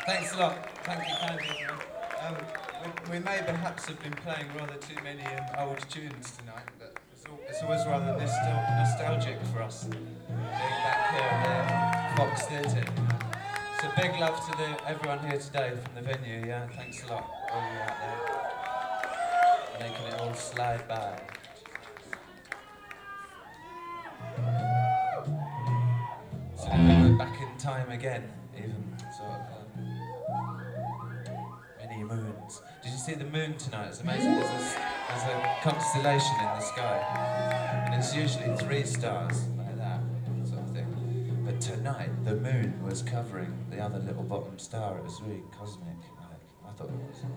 Thanks a lot. Thank you kindly. We may perhaps have been playing rather too many old tunes tonight, but it's always rather nostalgic for us being back here at the Fox Theatre. So big love to everyone here today from the venue. Yeah, thanks a lot, all you out there, making it all slide by. So we're back in time again, even sort of. Many moons. Did you see the moon tonight? It's amazing. There's a constellation in the sky, and it's usually 3 stars like that sort of thing. But tonight the moon was covering the other little bottom star. It was really cosmic. I thought it was.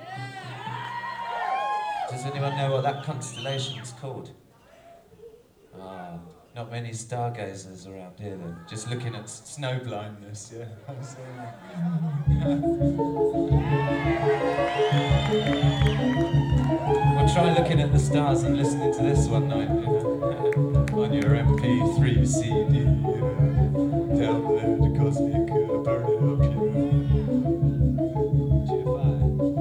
Does anyone know what that constellation is called? Ah, not many stargazers around here then. Just looking at snow blindness, yeah. Well, try looking at the stars and listening to this one night, you know, on your MP3 CD, you know, download Cosmic, burn it up, you know. GFI.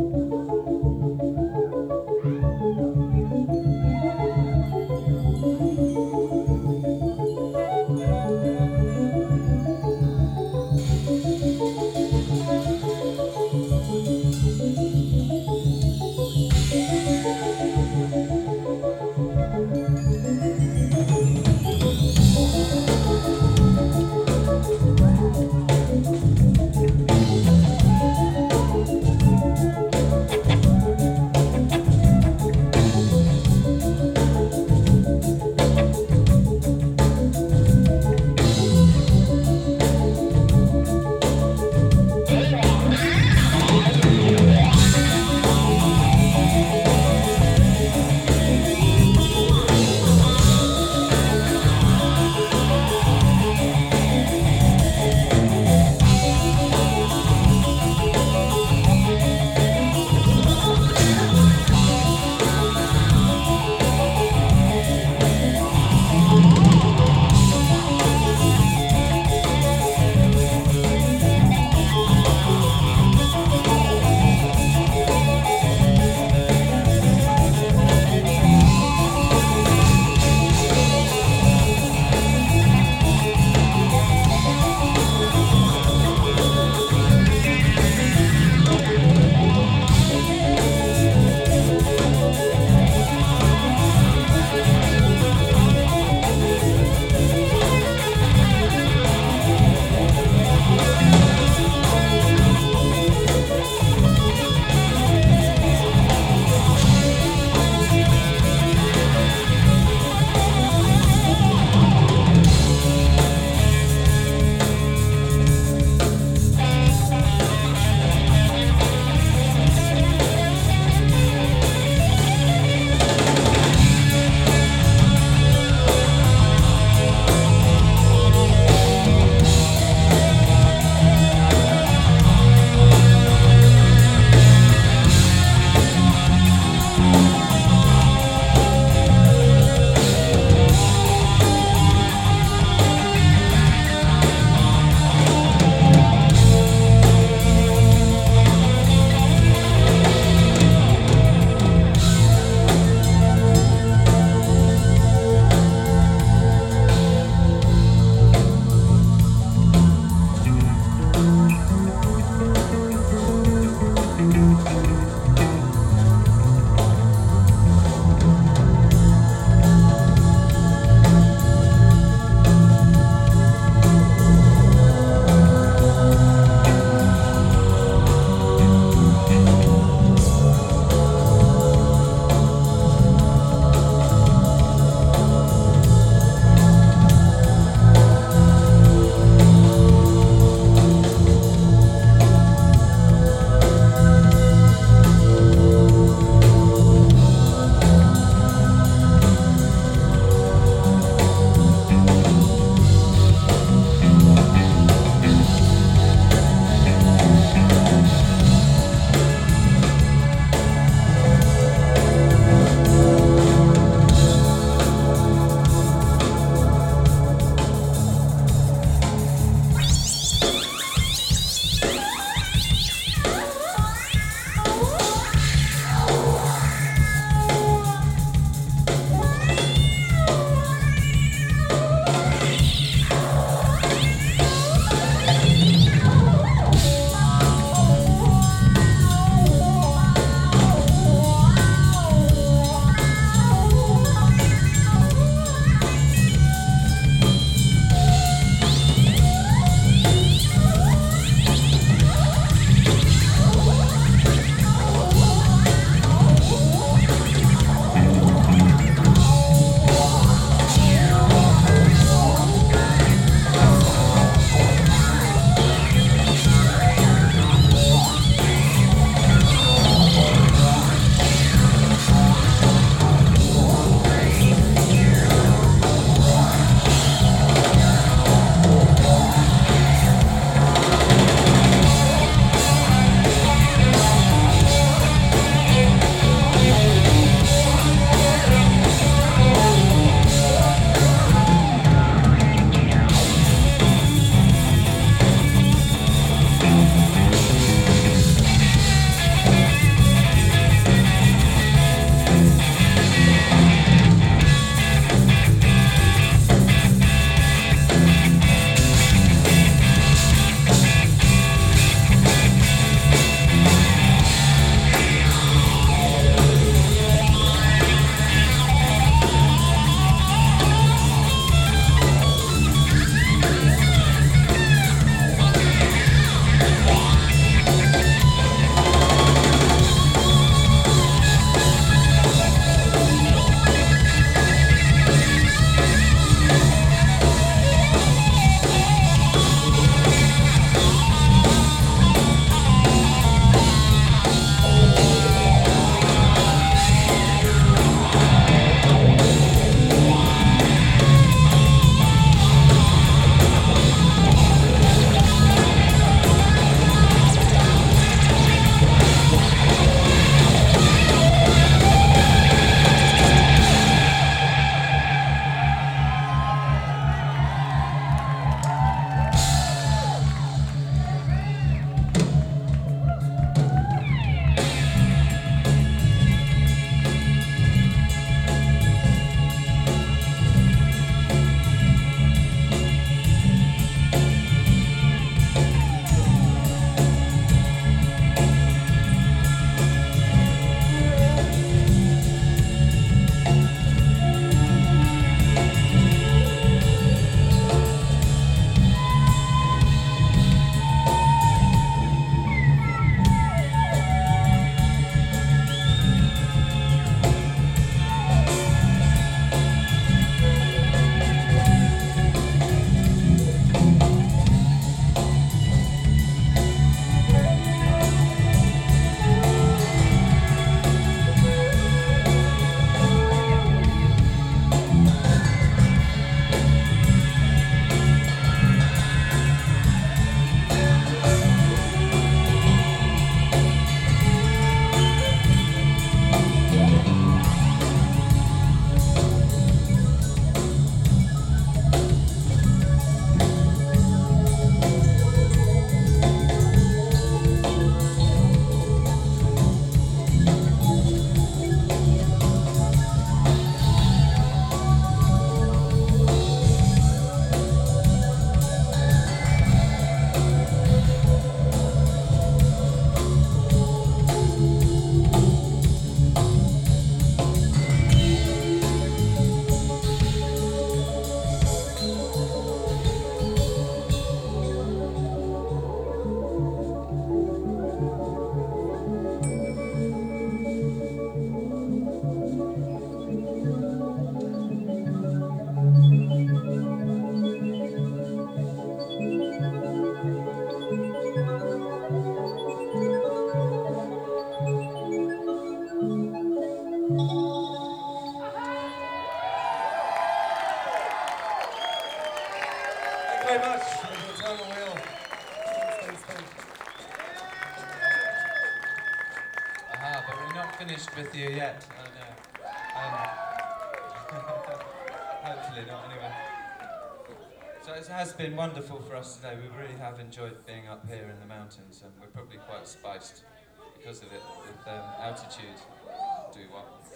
finished with you yet. I know. Hopefully not, anyway. So it has been wonderful for us today. We really have enjoyed being up here in the mountains, and we're probably quite spiced because of it with altitude. Do what? So.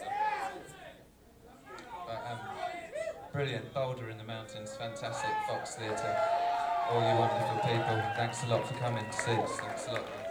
But brilliant. Boulder in the mountains, fantastic. Fox Theatre, all you wonderful people. Thanks a lot for coming to see us. Thanks a lot.